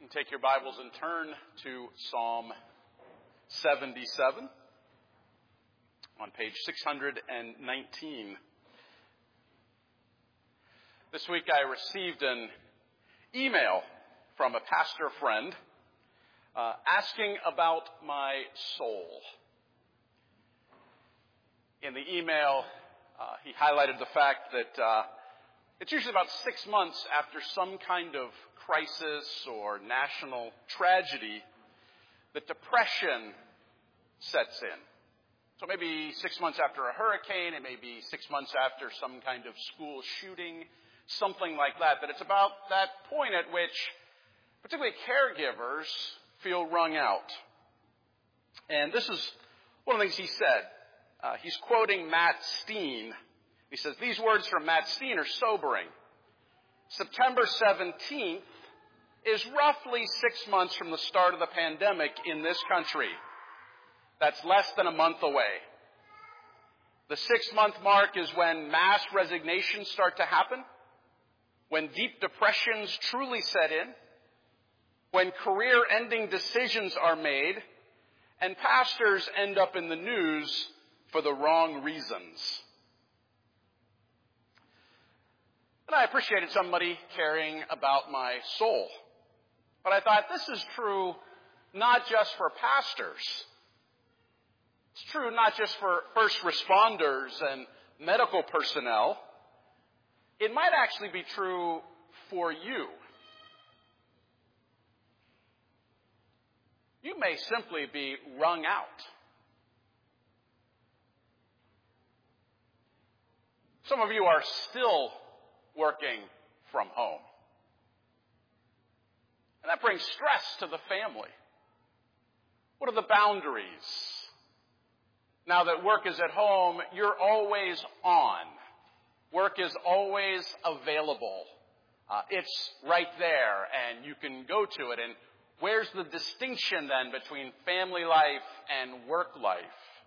can take your Bibles and turn to Psalm 77 on page 619. This week I received an email from a pastor friend asking about my soul. In the email, he highlighted the fact that it's usually about 6 months after some kind of crisis or national tragedy that depression sets in. So maybe 6 months after a hurricane, it may be 6 months after some kind of school shooting, something like that. But it's about that point at which particularly caregivers feel wrung out. And this is one of the things he said. He's quoting Matt Steen. He says, these words from Matt Steen are sobering. September 17th is roughly 6 months from the start of the pandemic in this country. That's less than a month away. The 6-month mark is when mass resignations start to happen, when deep depressions truly set in, when career-ending decisions are made, and pastors end up in the news for the wrong reasons. And I appreciated somebody caring about my soul. But I thought this is true not just for pastors. It's true not just for first responders and medical personnel. It might actually be true for you. You may simply be wrung out. Some of you are still working from home. And that brings stress to the family. What are the boundaries? Now that work is at home, you're always on. Work is always available. It's right there, and you can go to it. And where's the distinction then between family life and work life?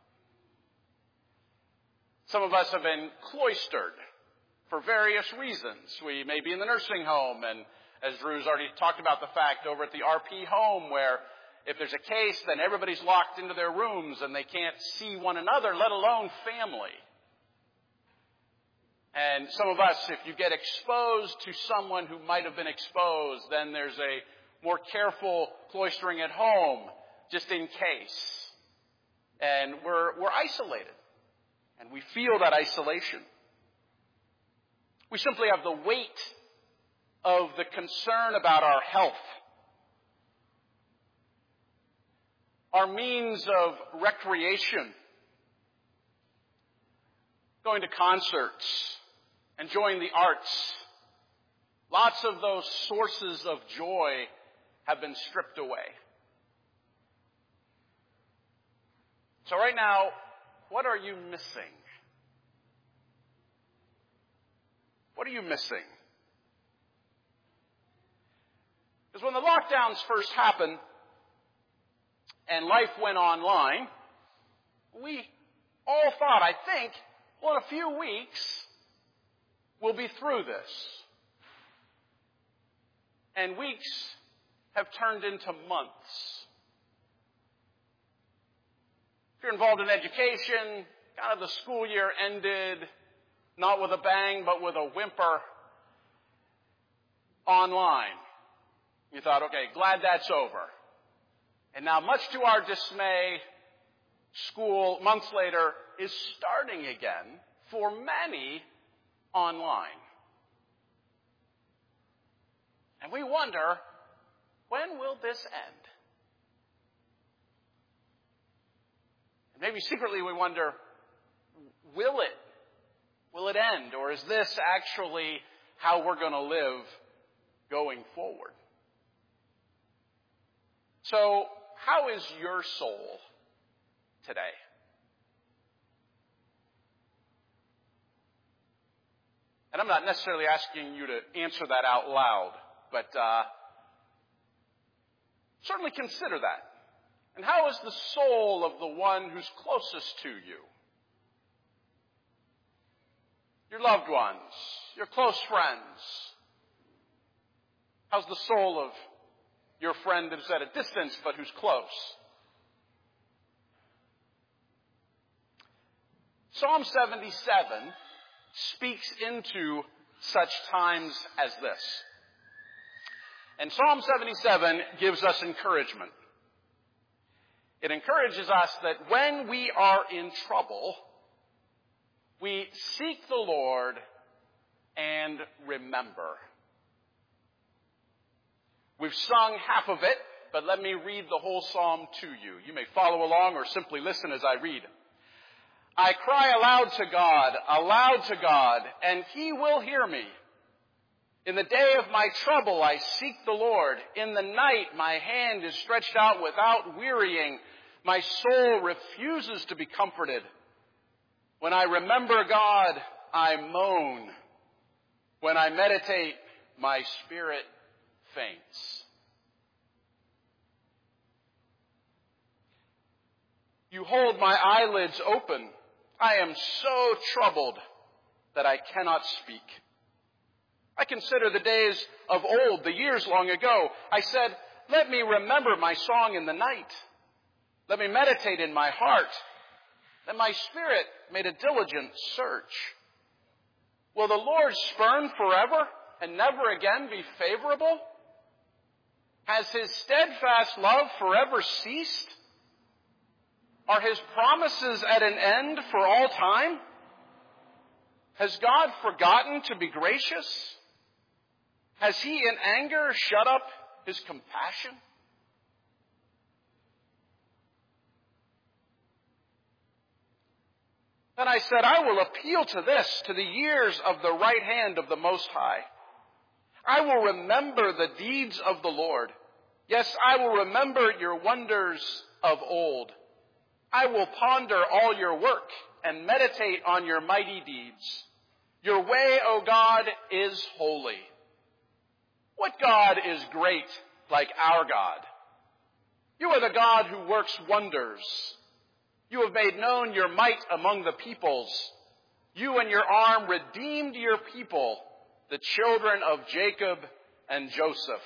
Some of us have been cloistered for various reasons. We may be in the nursing home, and as Drew's already talked about the fact over at the RP home where if there's a case, then everybody's locked into their rooms and they can't see one another, let alone family. And some of us, if you get exposed to someone who might have been exposed, then there's a more careful cloistering at home, just in case. And we're isolated. And we feel that isolation. We simply have the weight of the concern about our health. Our means of recreation. Going to concerts. Enjoying the arts. Lots of those sources of joy have been stripped away. So right now, what are you missing? What are you missing? Because when the lockdowns first happened and life went online, we all thought, I think, well, in a few weeks, we'll be through this. And weeks have turned into months. If you're involved in education, kind of the school year ended, not with a bang, but with a whimper, online. You thought, okay, glad that's over. And now, much to our dismay, school, months later, is starting again for many online. And we wonder, when will this end? And maybe secretly we wonder, will it? Will it end? Or is this actually how we're going to live going forward? So, how is your soul today? And I'm not necessarily asking you to answer that out loud, but certainly consider that. And how is the soul of the one who's closest to you? Your loved ones, your close friends. How's the soul of your friend who's at a distance but who's close. Psalm 77 speaks into such times as this. And Psalm 77 gives us encouragement. It encourages us that when we are in trouble, we seek the Lord and remember. We've sung half of it, but let me read the whole psalm to you. You may follow along or simply listen as I read. I cry aloud to God, and he will hear me. In the day of my trouble, I seek the Lord. In the night, my hand is stretched out without wearying. My soul refuses to be comforted. When I remember God, I moan. When I meditate, my spirit faints. You hold my eyelids open. I am so troubled that I cannot speak. I consider the days of old, the years long ago. I said, let me remember my song in the night. Let me meditate in my heart. That my spirit made a diligent search. Will the Lord spurn forever and never again be favorable? Has his steadfast love forever ceased? Are his promises at an end for all time? Has God forgotten to be gracious? Has he in anger shut up his compassion? Then I said, I will appeal to this, to the years of the right hand of the Most High. I will remember the deeds of the Lord. Yes, I will remember your wonders of old. I will ponder all your work and meditate on your mighty deeds. Your way, O God, is holy. What God is great like our God? You are the God who works wonders. You have made known your might among the peoples. You and your arm redeemed your people, the children of Jacob and Joseph.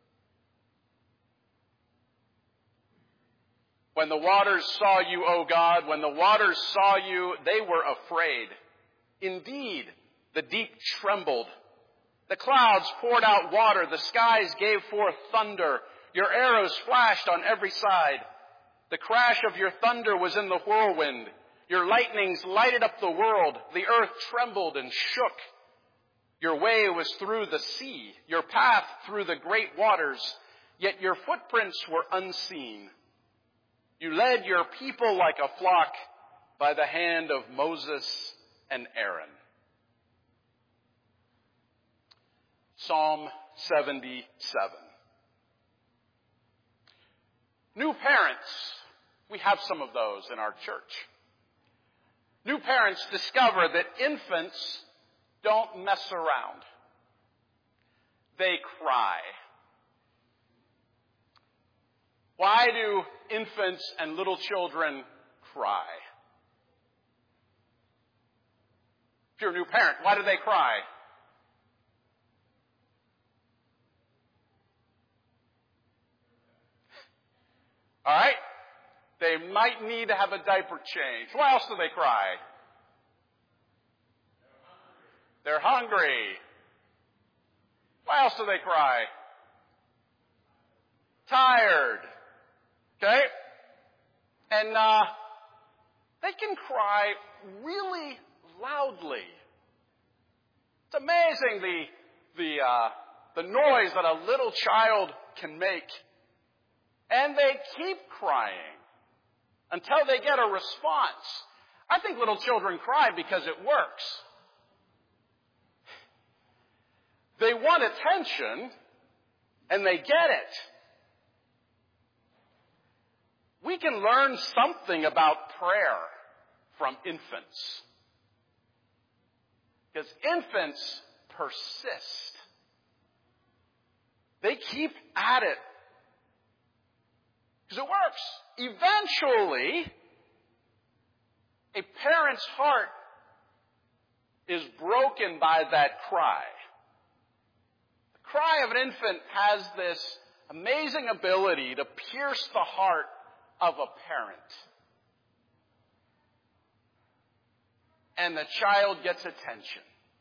When the waters saw you, O God, when the waters saw you, they were afraid. Indeed, the deep trembled. The clouds poured out water. The skies gave forth thunder. Your arrows flashed on every side. The crash of your thunder was in the whirlwind. Your lightnings lighted up the world. The earth trembled and shook. Your way was through the sea, your path through the great waters, yet your footprints were unseen. You led your people like a flock by the hand of Moses and Aaron. Psalm 77. New parents, we have some of those in our church. New parents discover that infants don't mess around. They cry. Why do infants and little children cry? If you're a new parent, why do they cry? All right? They might need to have a diaper change. Why else do they cry? They're hungry. Why else do they cry? Tired. Okay? And they can cry really loudly. It's amazing the noise that a little child can make. And they keep crying until they get a response. I think little children cry because it works. They want attention, and they get it. We can learn something about prayer from infants. Because infants persist. They keep at it. Because it works. Eventually, a parent's heart is broken by that cry. The cry of an infant has this amazing ability to pierce the heart of a parent. And the child gets attention.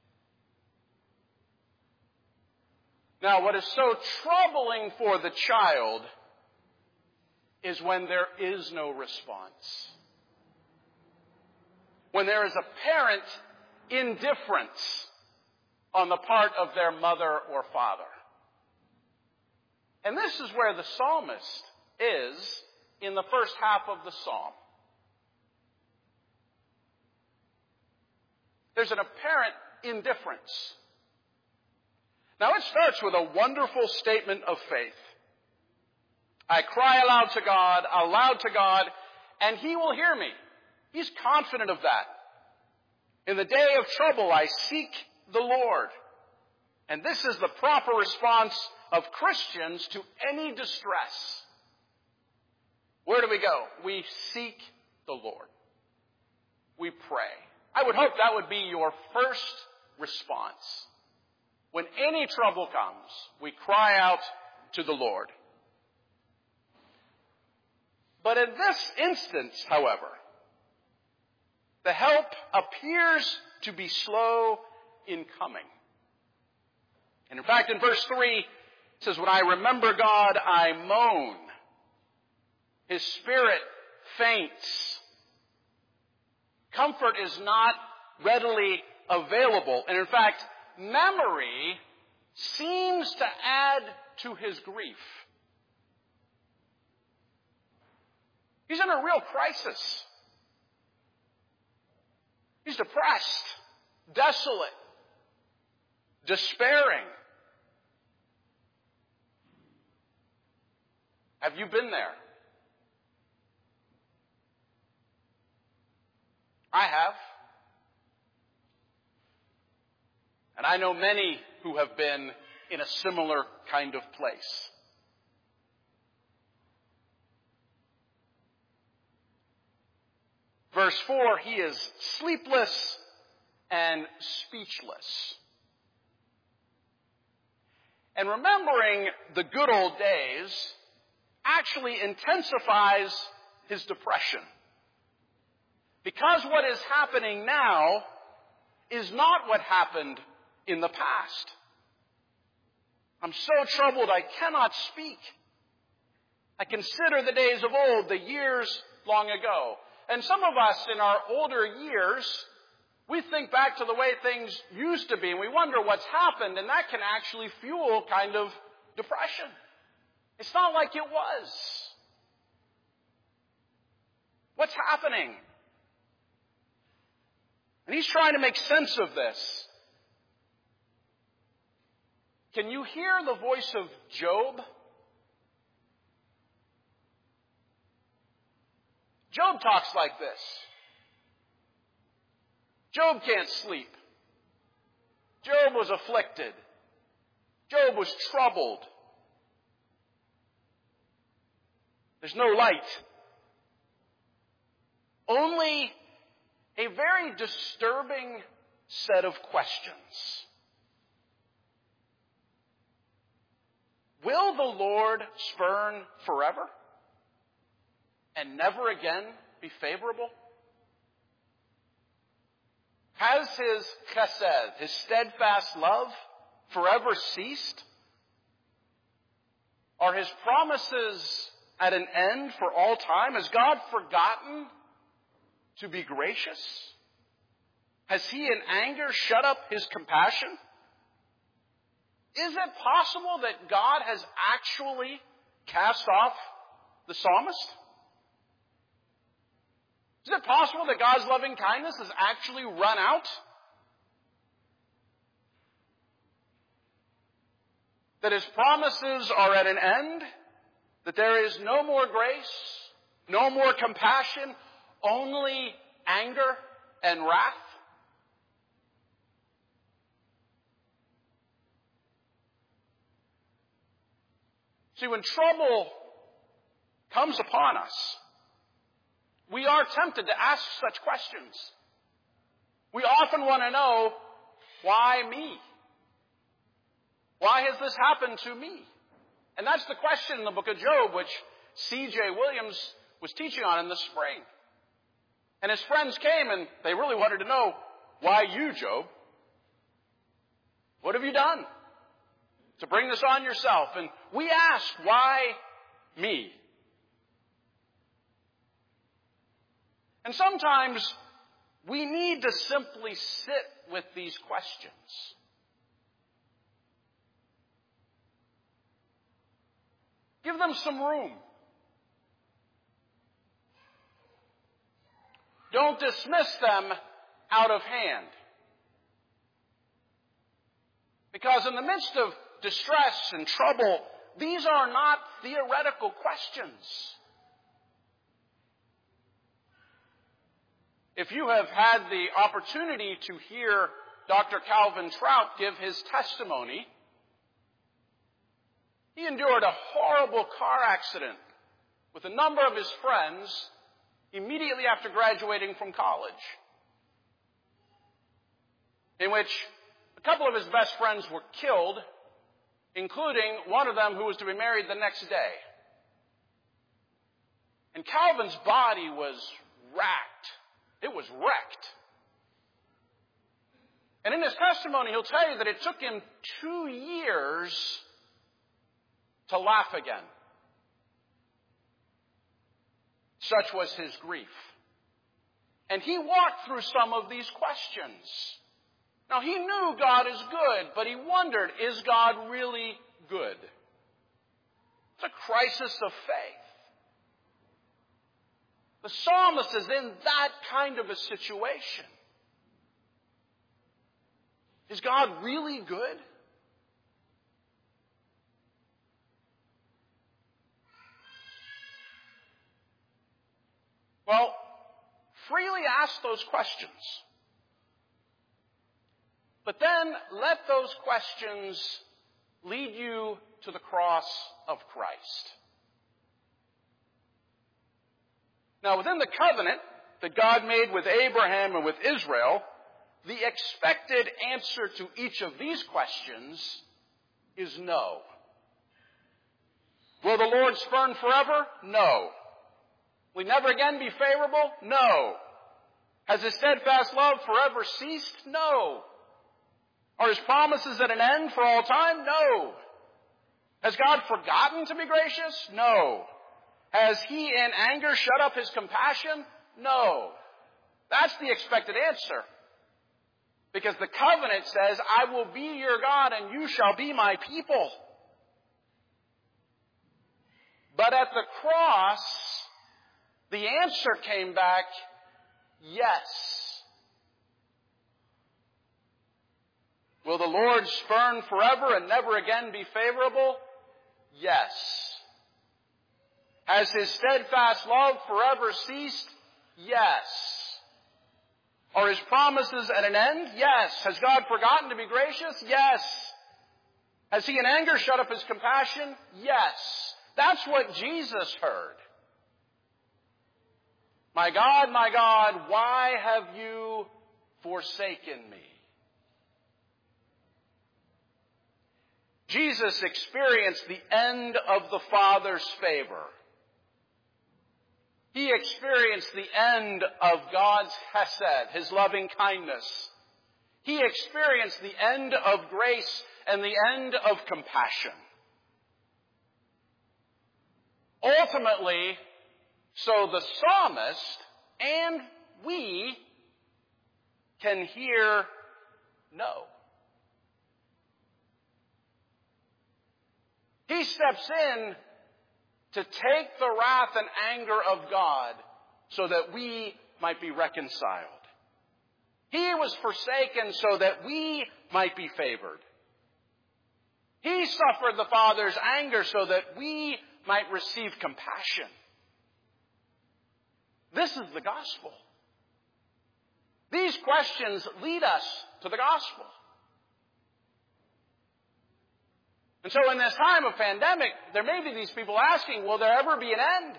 Now, what is so troubling for the child is when there is no response. When there is apparent indifference on the part of their mother or father. And this is where the psalmist is in the first half of the psalm. There's an apparent indifference. Now it starts with a wonderful statement of faith. I cry aloud to God, and He will hear me. He's confident of that. In the day of trouble, I seek the Lord. And this is the proper response of Christians to any distress. Where do we go? We seek the Lord. We pray. I would hope that would be your first response. When any trouble comes, we cry out to the Lord. But in this instance, however, the help appears to be slow in coming. And in fact, in verse 3, it says, when I remember God, I moan. His spirit faints. Comfort is not readily available. And in fact, memory seems to add to his grief. He's in a real crisis. He's depressed, desolate, despairing. Have you been there? I have. And I know many who have been in a similar kind of place. Verse 4, he is sleepless and speechless. And remembering the good old days actually intensifies his depression. Because what is happening now is not what happened in the past. I'm so troubled I cannot speak. I consider the days of old, the years long ago. And some of us in our older years, we think back to the way things used to be, and we wonder what's happened, and that can actually fuel kind of depression. It's not like it was. What's happening? And he's trying to make sense of this. Can you hear the voice of Job? Job talks like this. Job can't sleep. Job was afflicted. Job was troubled. There's no light. Only a very disturbing set of questions. Will the Lord spurn forever and never again be favorable? Has his chesed, his steadfast love, forever ceased? Are his promises at an end for all time? Has God forgotten to be gracious? Has he in anger shut up his compassion? Is it possible that God has actually cast off the psalmist? Is it possible that God's loving kindness has actually run out? That his promises are at an end? That there is no more grace, no more compassion, only anger and wrath? See, when trouble comes upon us, we are tempted to ask such questions. We often want to know, why me? Why has this happened to me? And that's the question in the book of Job, which C.J. Williams was teaching on in the spring. And his friends came and they really wanted to know, why you, Job? What have you done to bring this on yourself? And we ask, why me? And sometimes we need to simply sit with these questions. Give them some room. Don't dismiss them out of hand. Because in the midst of distress and trouble, these are not theoretical questions. If you have had the opportunity to hear Dr. Calvin Trout give his testimony, he endured a horrible car accident with a number of his friends immediately after graduating from college, in which a couple of his best friends were killed, including one of them who was to be married the next day. And Calvin's body was racked. It was wrecked. And in his testimony, he'll tell you that it took him 2 years to laugh again. Such was his grief. And he walked through some of these questions. Now, he knew God is good, but he wondered, is God really good? It's a crisis of faith. The psalmist is in that kind of a situation. Is God really good? Well, freely ask those questions. But then let those questions lead you to the cross of Christ. Now, within the covenant that God made with Abraham and with Israel, the expected answer to each of these questions is no. Will the Lord spurn forever? No. Will he never again be favorable? No. Has his steadfast love forever ceased? No. Are his promises at an end for all time? No. Has God forgotten to be gracious? No. Has he in anger shut up his compassion? No. That's the expected answer. Because the covenant says, I will be your God and you shall be my people. But at the cross, the answer came back, yes. Will the Lord spurn forever and never again be favorable? Yes. Has his steadfast love forever ceased? Yes. Are his promises at an end? Yes. Has God forgotten to be gracious? Yes. Has he in anger shut up his compassion? Yes. That's what Jesus heard. My God, why have you forsaken me? Jesus experienced the end of the Father's favor. He experienced the end of God's hesed, his loving kindness. He experienced the end of grace and the end of compassion. Ultimately, so the psalmist and we can hear no. He steps in to take the wrath and anger of God so that we might be reconciled. He was forsaken so that we might be favored. He suffered the Father's anger so that we might receive compassion. This is the gospel. These questions lead us to the gospel. And so in this time of pandemic, there may be these people asking, will there ever be an end?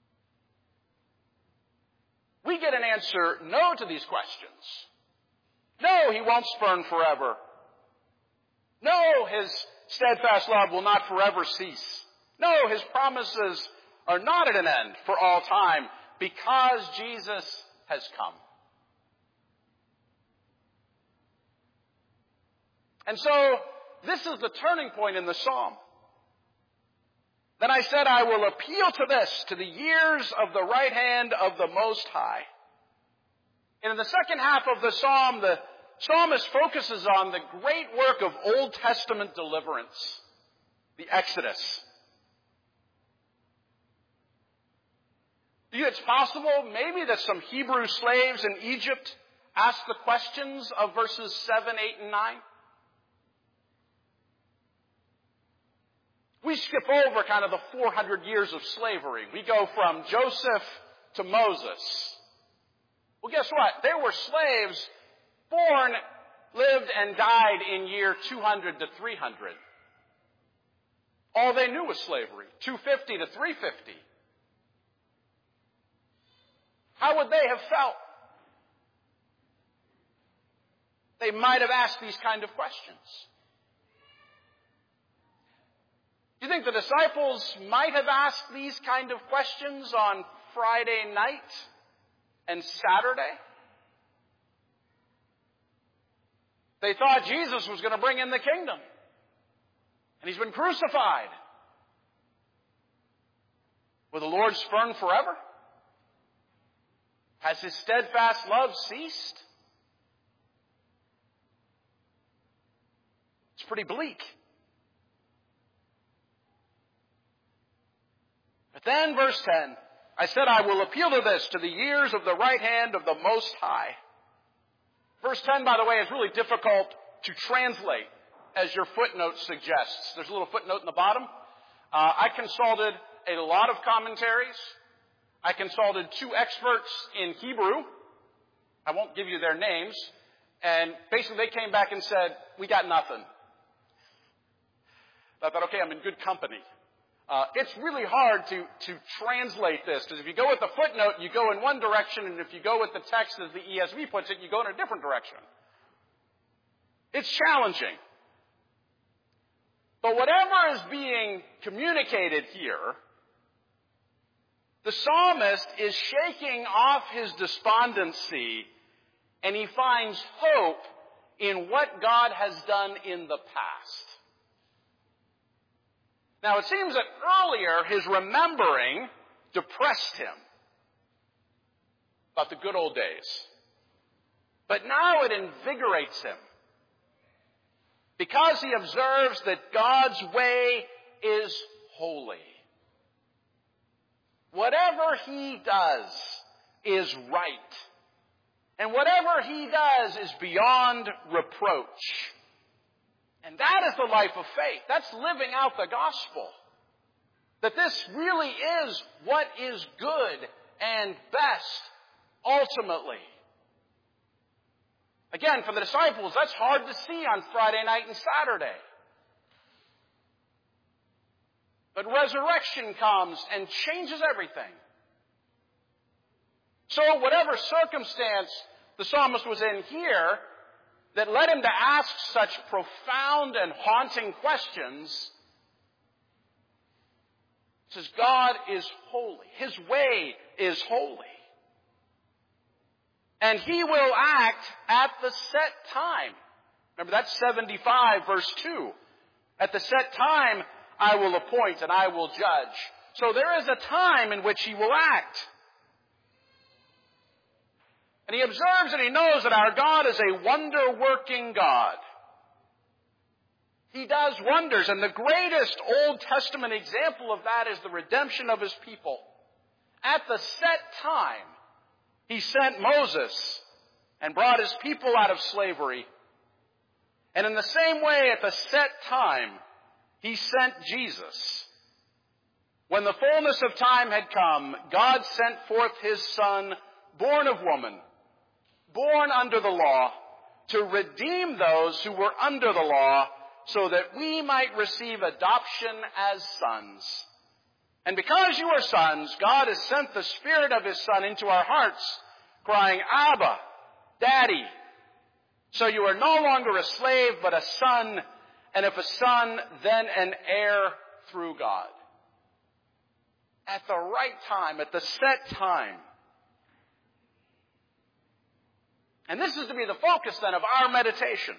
We get an answer no to these questions. No, he won't spurn forever. No, his steadfast love will not forever cease. No, his promises are not at an end for all time because Jesus has come. And so, this is the turning point in the psalm. Then I said, I will appeal to this, to the years of the right hand of the Most High. And in the second half of the psalm, the psalmist focuses on the great work of Old Testament deliverance, the Exodus. It's possible maybe that some Hebrew slaves in Egypt asked the questions of verses 7, 8, and 9. We skip over kind of the 400 years of slavery. We go from Joseph to Moses. Well, guess what? There were slaves born, lived, and died in year 200 to 300. All they knew was slavery, 250 to 350. How would they have felt? They might have asked these kind of questions. Do you think the disciples might have asked these kind of questions on Friday night and Saturday? They thought Jesus was going to bring in the kingdom. And he's been crucified. Will the Lord spurn forever? Has his steadfast love ceased? It's pretty bleak. But then, verse 10, I said, I will appeal to this, to the years of the right hand of the Most High. Verse 10, by the way, is really difficult to translate, as your footnote suggests. There's a little footnote in the bottom. I consulted a lot of commentaries. I consulted 2 experts in Hebrew. I won't give you their names. And basically they came back and said, we got nothing. I thought, okay, I'm in good company. It's really hard to translate this, because if you go with the footnote, you go in one direction, and if you go with the text as the ESV puts it, you go in a different direction. It's challenging. But whatever is being communicated here, the psalmist is shaking off his despondency, and he finds hope in what God has done in the past. Now, it seems that earlier his remembering depressed him about the good old days. But now it invigorates him because he observes that God's way is holy. Whatever he does is right. And whatever he does is beyond reproach. And that is the life of faith. That's living out the gospel. That this really is what is good and best ultimately. Again, for the disciples, that's hard to see on Friday night and Saturday. But resurrection comes and changes everything. So whatever circumstance the psalmist was in here that led him to ask such profound and haunting questions, says God is holy. His way is holy. And he will act at the set time. Remember, that's 75 verse 2. At the set time, I will appoint and I will judge. So there is a time in which he will act. And he observes and he knows that our God is a wonder-working God. He does wonders, and the greatest Old Testament example of that is the redemption of his people. At the set time, he sent Moses and brought his people out of slavery. And in the same way, at the set time, he sent Jesus. When the fullness of time had come, God sent forth his Son, born of woman, born under the law, to redeem those who were under the law, so that we might receive adoption as sons. And because you are sons, God has sent the Spirit of his Son into our hearts, crying, Abba, Daddy. So you are no longer a slave, but a son, and if a son, then an heir through God. At the right time, at the set time. And this is to be the focus then of our meditation.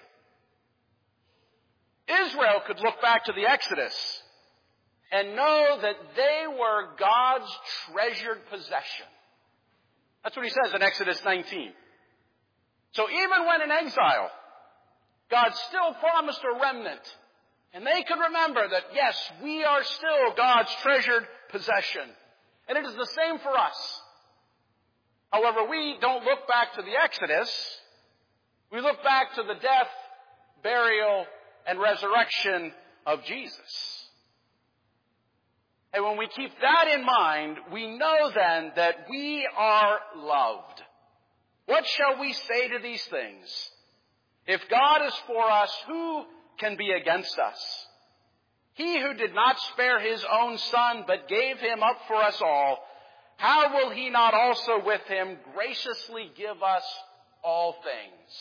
Israel could look back to the Exodus and know that they were God's treasured possession. That's what he says in Exodus 19. So even when in exile, God still promised a remnant. And they could remember that, yes, we are still God's treasured possession. And it is the same for us. However, we don't look back to the Exodus. We look back to the death, burial, and resurrection of Jesus. And when we keep that in mind, we know then that we are loved. What shall we say to these things? If God is for us, who can be against us? He who did not spare his own son, but gave him up for us all, how will he not also with him graciously give us all things?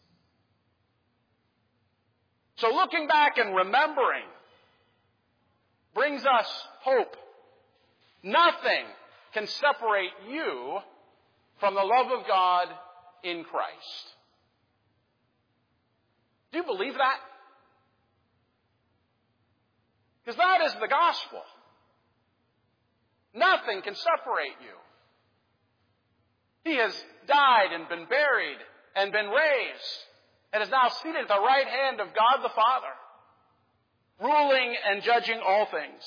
So looking back and remembering brings us hope. Nothing can separate you from the love of God in Christ. Do you believe that? Because that is the gospel. Nothing can separate you. He has died and been buried and been raised and is now seated at the right hand of God the Father, ruling and judging all things.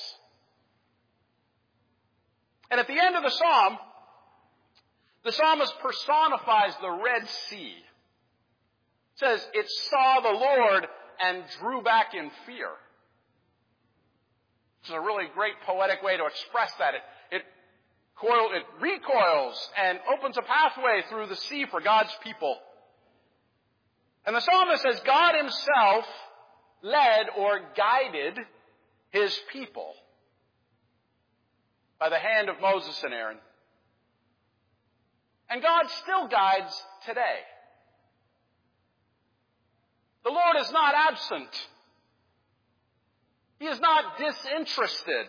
And at the end of the psalm, the psalmist personifies the Red Sea. It says, it saw the Lord and drew back in fear. It's a really great poetic way to express that. It recoils and opens a pathway through the sea for God's people. And the psalmist says God himself led or guided his people by the hand of Moses and Aaron. And God still guides today. The Lord is not absent. He is not disinterested.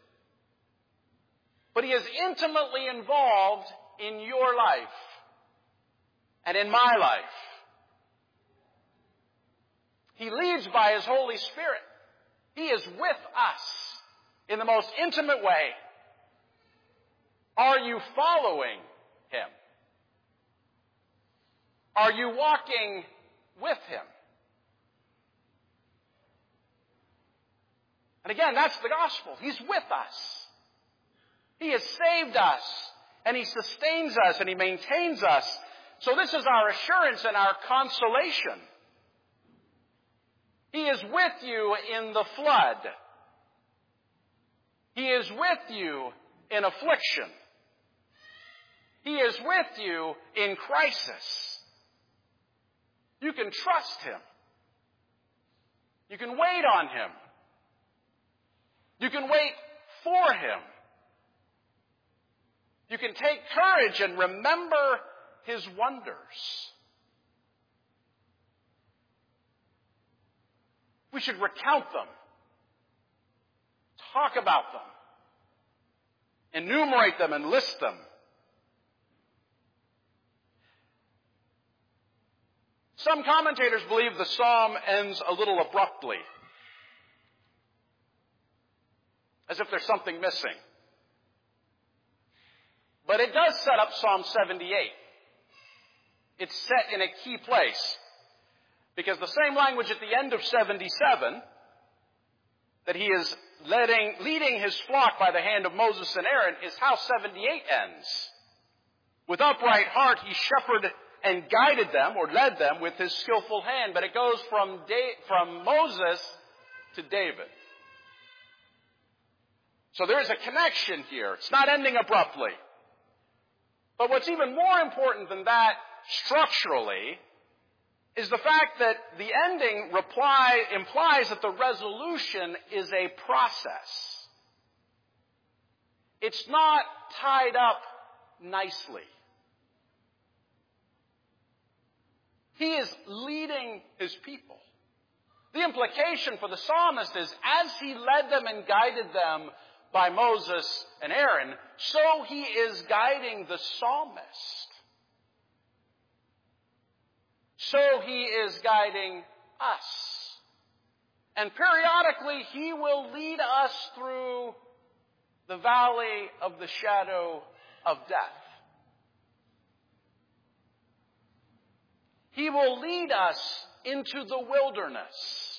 But he is intimately involved in your life and in my life. He leads by his Holy Spirit. He is with us in the most intimate way. Are you following him? Are you walking with him? And again, that's the gospel. He's with us. He has saved us, and he sustains us, and he maintains us. So this is our assurance and our consolation. He is with you in the flood. He is with you in affliction. He is with you in crisis. You can trust him. You can wait on him. You can wait for him. You can take courage and remember his wonders. We should recount them, talk about them, enumerate them, and list them. Some commentators believe the psalm ends a little abruptly, as if there's something missing. But it does set up Psalm 78. It's set in a key place. Because the same language at the end of 77, that he is leading his flock by the hand of Moses and Aaron, is how 78 ends. With upright heart he shepherded and guided them, or led them, with his skillful hand. But it goes from Moses to David. So there is a connection here. It's not ending abruptly. But what's even more important than that, structurally, is the fact that the ending implies that the resolution is a process. It's not tied up nicely. He is leading his people. The implication for the psalmist is, as he led them and guided them by Moses and Aaron, so he is guiding the psalmist. So he is guiding us. And periodically he will lead us through the valley of the shadow of death. He will lead us into the wilderness.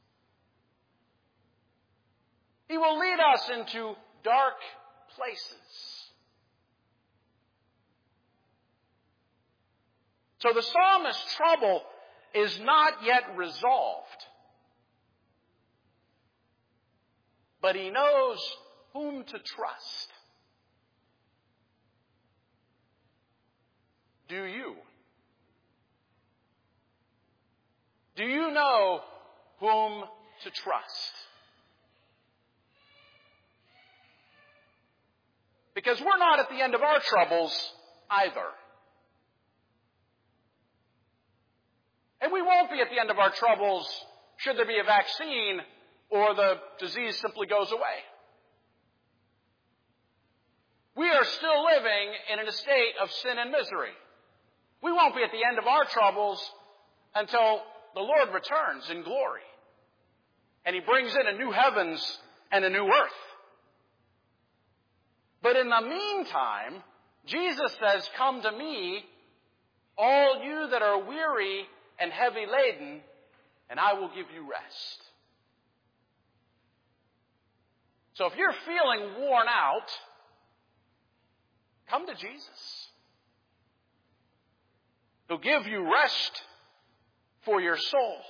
He will lead us into dark places. So the psalmist's trouble is not yet resolved. But he knows whom to trust. Do you? Do you know whom to trust? Because we're not at the end of our troubles either. And we won't be at the end of our troubles should there be a vaccine or the disease simply goes away. We are still living in a state of sin and misery. We won't be at the end of our troubles until the Lord returns in glory. And he brings in a new heavens and a new earth. But in the meantime, Jesus says, "Come to me, all you that are weary and heavy laden, and I will give you rest." So if you're feeling worn out, come to Jesus. He'll give you rest for your soul.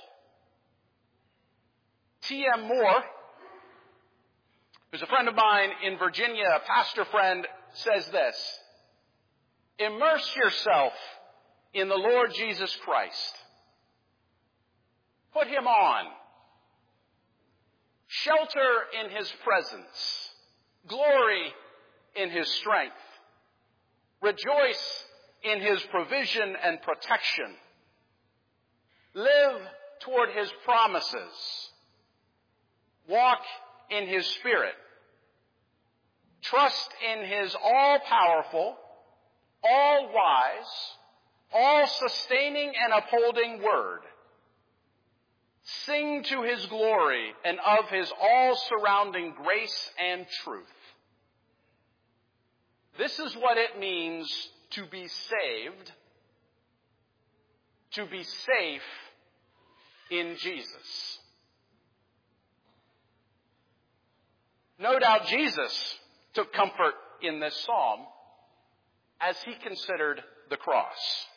T.M. Moore, who's a friend of mine in Virginia, a pastor friend, says this: "Immerse yourself in the Lord Jesus Christ. Put him on. Shelter in his presence. Glory in his strength. Rejoice in his provision and protection. Live toward his promises. Walk in his spirit. Trust in his all-powerful, all-wise, all-sustaining and upholding word. Sing to his glory and of his all-surrounding grace and truth." This is what it means to be saved, to be safe in Jesus. No doubt Jesus took comfort in this psalm as he considered the cross.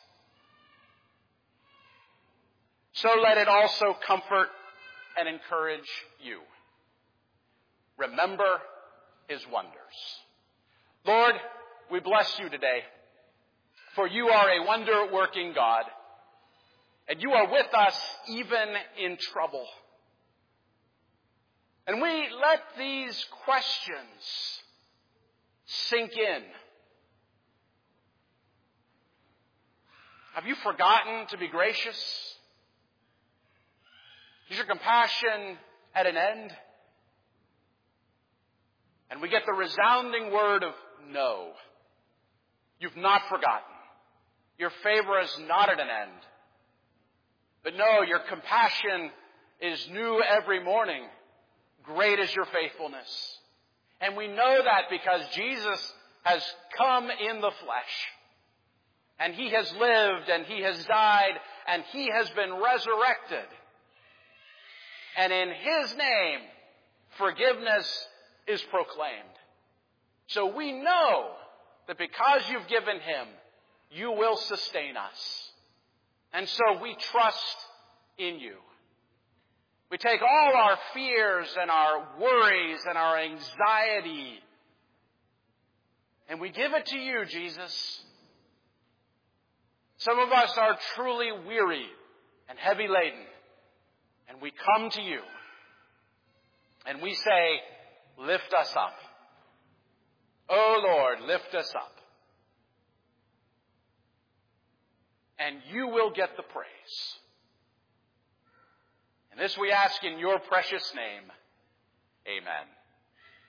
So let it also comfort and encourage you. Remember his wonders. Lord, we bless you today, for you are a wonder-working God, and you are with us even in trouble. And we let these questions sink in. Have you forgotten to be gracious? Is your compassion at an end? And we get the resounding word of no. You've not forgotten. Your favor is not at an end. But no, your compassion is new every morning. Great is your faithfulness. And we know that because Jesus has come in the flesh. And he has lived and he has died and he has been resurrected. And in his name, forgiveness is proclaimed. So we know that because you've given him, you will sustain us. And so we trust in you. We take all our fears and our worries and our anxiety, and we give it to you, Jesus. Some of us are truly weary and heavy laden, and we come to you, and we say, lift us up. Oh Lord, lift us up. and you will get the praise. And this we ask in your precious name. Amen.